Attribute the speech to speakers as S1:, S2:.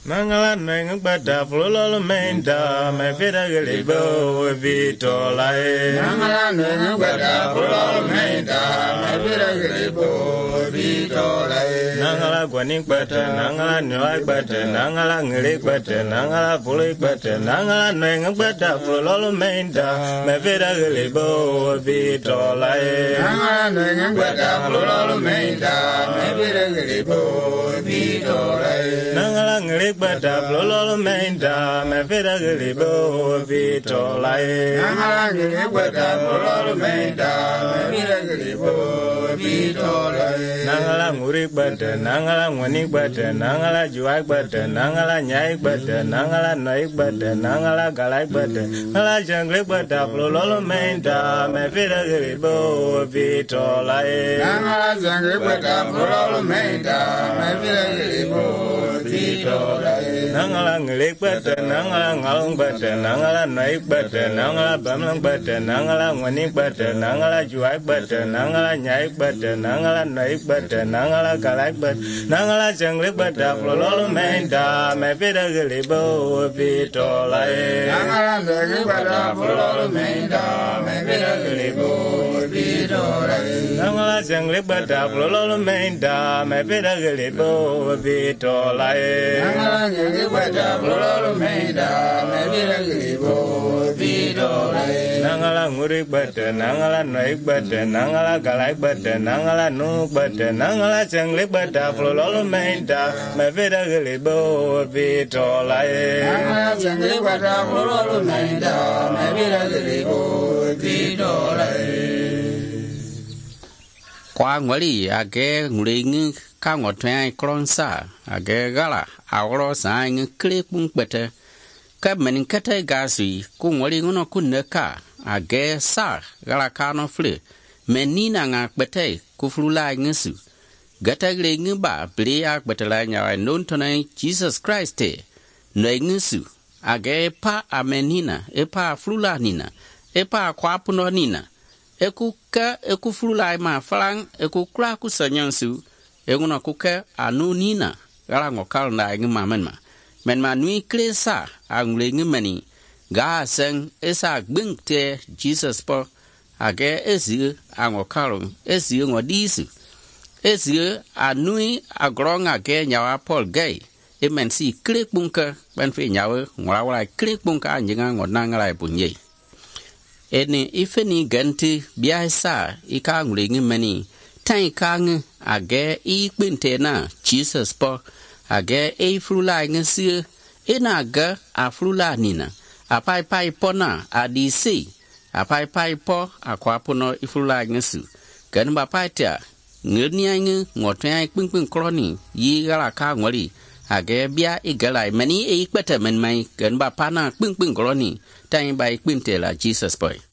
S1: Nangala nang bada flolo menda me vida gelibo vito lai.
S2: Nangala nang bada flolo menda me vida gelibo vito lai.
S1: Nangala guaning bada nangala nyai bada nangala ngelik bada nangala pulik bada nangala nang bada flolo menda me vida gelibo vito lai.
S2: Nangala nang bada flolo menda me vida gelibo vito lai.
S1: Nangala ngelik bada flolo menda me vida gelibo vito lai.
S2: Nangala ngelik bada flolo menda me vida gelibo vito lai.
S1: Nangala ngurik bada nangala ngonik bada nangala juak bada nangala nyaik bada nangala naik bada nangala galak bada nangala janglik bada flolo menda me vida gelibo vito lai.
S2: Nangala janglik bada flolo menda me vida gelibo vito lai.
S1: Nangala ngelik bada nangala ngalung bada nangala naik bada nangala bamlang bada nangala ngonik bada nangala juak bada nangala nyaik bada nangala naik bada nangala galak bada nangala janglik bada flolo menda me vida gelibo vito lai.
S2: Nangala janglik bada flolo menda me vida gelibo vito lai.
S1: Nangala janglik bada flolo menda me vida gelibo vito lai.
S2: Nangala janglik bada flolo menda me vida gelibo vito lai.
S1: Nangala ngurik bada nangala naik bada nangala galak bada nangala nuk bada nangala janglik bada flolo menda me vida gelibo vito lai.
S2: Nangala janglik bada flolo menda me vida gelibo vito lai.
S3: Qua ngoli age nguling ka ngotwe kronsa age gala awro sa ng klepung bete ka men kete gasui ku ngoli ngono kuneka age sa gala kano fle menina nga bete ku flula ngsu gata gle ngba ple ak betela nya non tonai Jesus Christ no ngsu age pa amenina e pa flula nina e pa kwa puno nina eku flula ma flang eku kra ku sanyansu enguna kuke anu nina gala ngokal na ngma men nui klesa angle ngmani ga sen esa gbingte Jesus po age ezi angokal ezi ngodisu ezi anui agrong age nyawa Paul gay emen si klik bunka ban fe nyawa ngwala klik bunka njinga ngonanga lai punye ene ifeni ganti biasa ika ngulingi mani tai kang age ikpinte na Jesus po age e frula ngsi ena ga afrula nina apai pai pona adisi apai pai po akwa pono ifrula ngsu gan ba paita ngirniang ngotai pingping kroni yi gala ka ngoli age bia igalai mani e ikpete men mai gan ba pana pingping kroni tai bai pinte la Jesus boy.